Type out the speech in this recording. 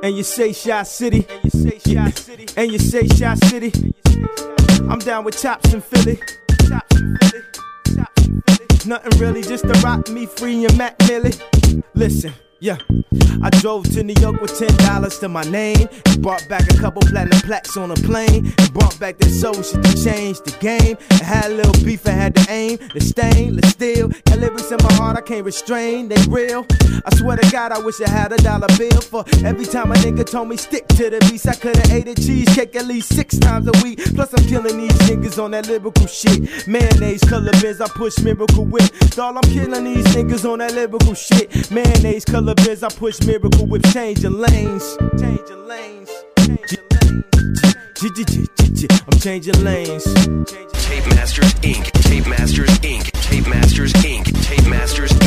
And you say Shy City. And you say Shy City. I'm down with chops in Philly. Nothing really, just to rock me free and Mac Millie. Listen. Yeah, I drove to New York with $10 to my name and brought back a couple platinum plaques on a plane and brought back that soul shit to change the game. I had a little beef, I had to aim, the stainless steel. Got lyrics in my heart I can't restrain, they real. I swear to God I wish I had a dollar bill for every time a nigga told me stick to the beats. I could've ate a cheesecake at least 6 times a week. Plus I'm killing these niggas on that lyrical shit. Mayonnaise, color bins, I push Miracle Whip. Dawg, I'm killing these niggas on that lyrical shit. Mayonnaise, color bins, I push Miracle Whip, changing lanes. Changing lanes. I'm changing lanes. Tape Masters Inc. Tape Masters Inc. Tape Masters Inc. Tape Masters